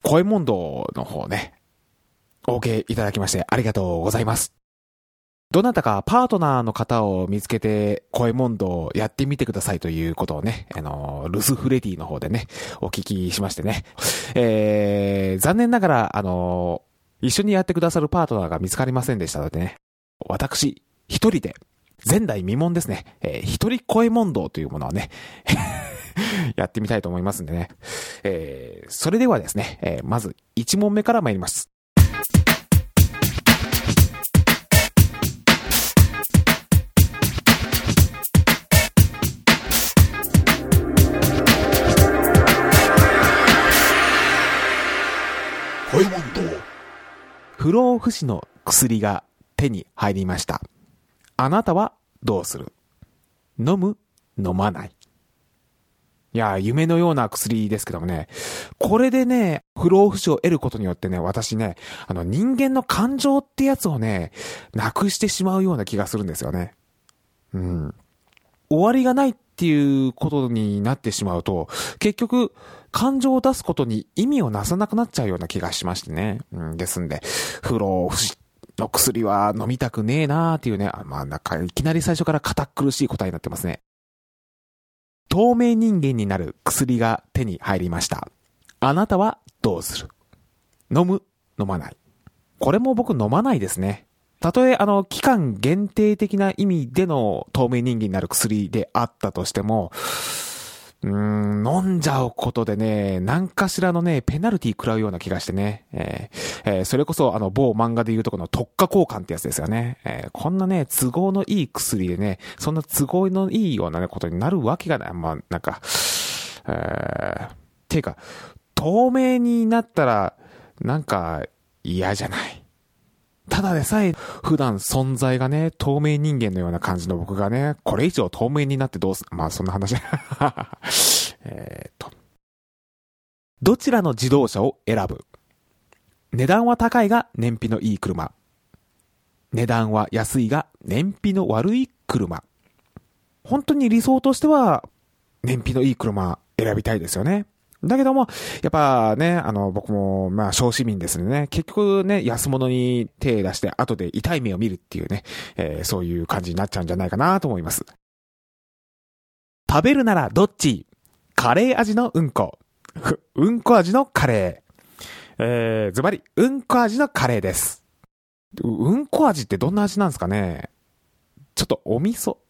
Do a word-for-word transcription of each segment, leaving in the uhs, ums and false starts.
声問答の方ね、OK いただきましてありがとうございます。どなたかパートナーの方を見つけて声問答をやってみてくださいということをね、あの、ルスフレディの方でね、お聞きしましてね。えー、残念ながら、あの、一緒にやってくださるパートナーが見つかりませんでしたのでね、私、一人で、前代未聞ですね、えー、一人声問答というものはね、やってみたいと思いますんでね。えー、それではですね、えー、まず一問目から参ります。 声問答。 不老不死の薬が手に入りました。あなたはどうする？飲む？飲まない？いや、夢のような薬ですけどもね、これでね、不老不死を得ることによってね、私ね、あの人間の感情ってやつをね、なくしてしまうような気がするんですよね。うん。終わりがないっていうことになってしまうと、結局、感情を出すことに意味をなさなくなっちゃうような気がしましてね。うん、ですんで、不老不死の薬は飲みたくねえなーっていうね、あ、まあなんかいきなり最初から堅苦しい答えになってますね。透明人間になる薬が手に入りました。あなたはどうする？飲む？飲まない？これも僕飲まないですね。たとえあの期間限定的な意味での透明人間になる薬であったとしても、うーん、飲んじゃうことでね、何かしらのね、ペナルティ食らうような気がしてね、えーえー、それこそあの某漫画でいうとこの特化交換ってやつですよね、えー。こんなね、都合のいい薬でね、そんな都合のいいような、ね、ことになるわけがない。まあ、なんか、えー、ていうか、透明になったら、なんか嫌じゃない。ただでさえ普段存在がね、透明人間のような感じの僕がね、これ以上透明になってどうす、まあそんな話。えっと。どちらの自動車を選ぶ？値段は高いが燃費のいい車。値段は安いが燃費の悪い車。本当に理想としては燃費のいい車選びたいですよね。だけども、やっぱね、あの、僕も、まあ、小市民ですね。結局ね、安物に手出して、後で痛い目を見るっていうね、えー、そういう感じになっちゃうんじゃないかなと思います。食べるならどっち？カレー味のうんこ。うんこ味のカレー。えー、ズバリ、うんこ味のカレーです。うんこ味ってどんな味なんですかね？ちょっとお味噌。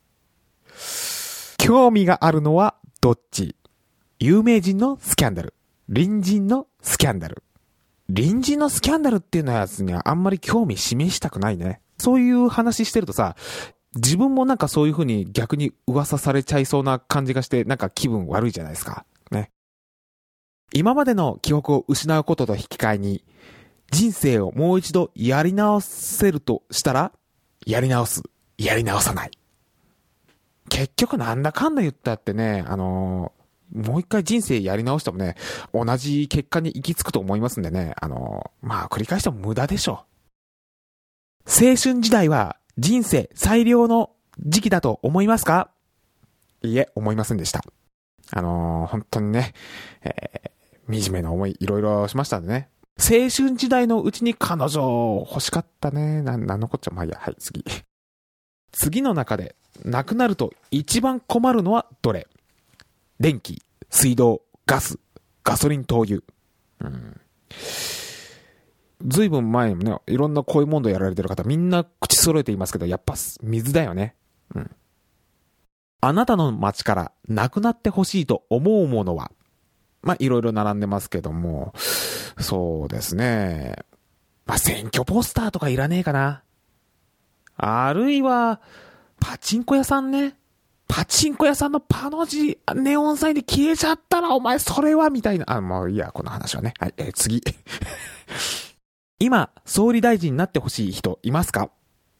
興味があるのはどっち？有名人のスキャンダル。隣人のスキャンダル。隣人のスキャンダルっていうのやつにはあんまり興味示したくないね。そういう話してるとさ、自分もなんかそういう風に逆に噂されちゃいそうな感じがして、なんか気分悪いじゃないですか。ね。今までの記憶を失うことと引き換えに、人生をもう一度やり直せるとしたら、やり直す。やり直さない。結局なんだかんだ言ったってね、あのー、もう一回人生やり直してもね、同じ結果に行き着くと思いますんでね、あのー、まあ繰り返しても無駄でしょう。青春時代は人生最良の時期だと思いますか？いいえ、思いませんでした。あのー、本当にね、えー、惨めな思いいろいろしましたんでね。青春時代のうちに彼女欲しかったね。な、なんのこっちゃ、まあいいや、はい、次。次の中で、なくなると一番困るのはどれ？電気、水道、ガス、ガソリン、灯油。うん。ずいぶん前にもね、いろんな恋問答やられてる方、みんな口揃えていますけど、やっぱ水だよね。うん。あなたの街からなくなってほしいと思うものは、まあ、いろいろ並んでますけども、そうですね。まあ、選挙ポスターとかいらねえかな。あるいは、パチンコ屋さんね。パチンコ屋さんのパの字、ネオンサインで消えちゃったら、お前それはみたいな。あ、もういいや、この話はね。はい、えー、次。今、総理大臣になってほしい人いますか？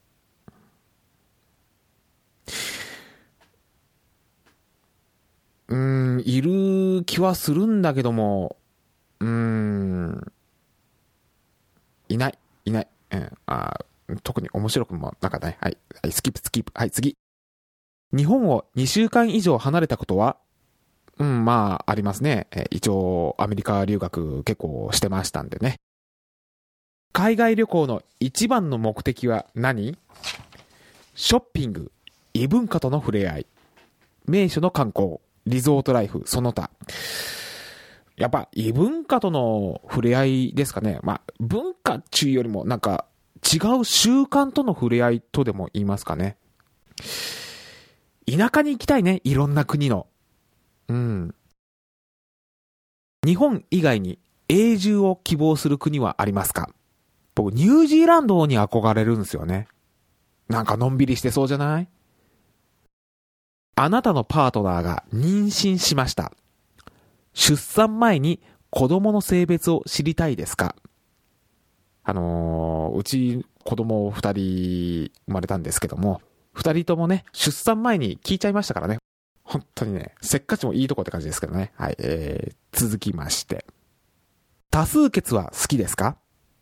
うーん、いる気はするんだけども、うーん、いない、いない。うん、あ、特に面白くもなんかない。はい、はい、スキップ、スキップ。はい、次。日本をにしゅうかん以上離れたことは、 うん、まあ、ありますね。え一応、アメリカ留学結構してましたんでね。海外旅行の一番の目的は何？ショッピング、異文化との触れ合い、名所の観光、リゾートライフ、その他。やっぱ異文化との触れ合いですかね。まあ、文化っちゅうよりもなんか違う習慣との触れ合いとでも言いますかね。田舎に行きたいね、いろんな国の。うん。日本以外に永住を希望する国はありますか？僕、ニュージーランドに憧れるんですよね。なんかのんびりしてそうじゃない？あなたのパートナーが妊娠しました。出産前に子供の性別を知りたいですか？あのー、うち子供二人生まれたんですけども、二人ともね、出産前に聞いちゃいましたからね。本当にね、せっかちもいいとこって感じですけどね。はい、えー、続きまして。多数決は好きですか？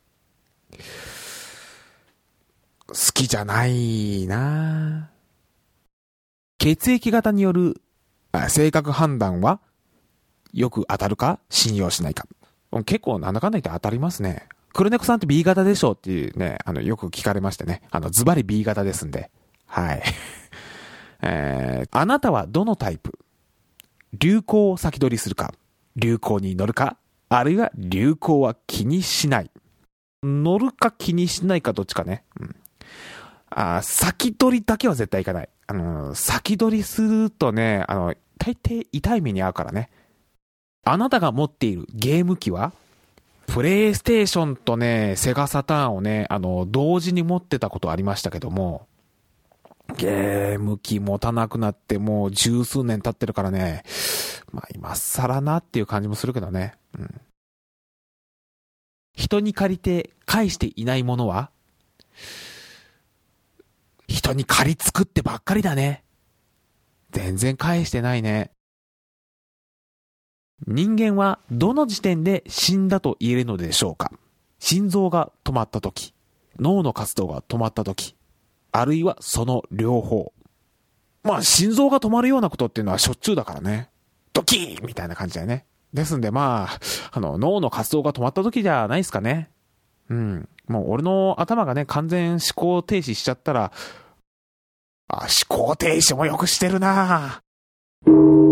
好きじゃないな。血液型による性格判断はよく当たるか信用しないか。結構なんだかんだ言って当たりますね。黒猫さんって ビー 型でしょっていうね、あの、よく聞かれましてね。あの、ズバリ ビー 型ですんで。はい。えー、あなたはどのタイプ？流行を先取りするか、流行に乗るか、あるいは流行は気にしない。乗るか気にしないかどっちかね。うん。あ、先取りだけは絶対いかない。あの、先取りするとね、あの、大抵痛い目に遭うからね。あなたが持っているゲーム機はプレイステーションとね、セガサターンをね、あの、同時に持ってたことありましたけども、ゲーム機持たなくなってもう十数年経ってるからね、まあ今更なっていう感じもするけどね。うん。人に借りて返していないものは？人に借り作ってばっかりだね。全然返してないね。人間はどの時点で死んだと言えるのでしょうか？心臓が止まった時、脳の活動が止まった時、あるいはその両方。まあ心臓が止まるようなことっていうのはしょっちゅうだからね。ドキーみたいな感じだよね。ですんでまあ、あの脳の活動が止まった時じゃないですかね。うん。もう俺の頭がね、完全思考停止しちゃったら、あ、思考停止もよくしてるなぁ。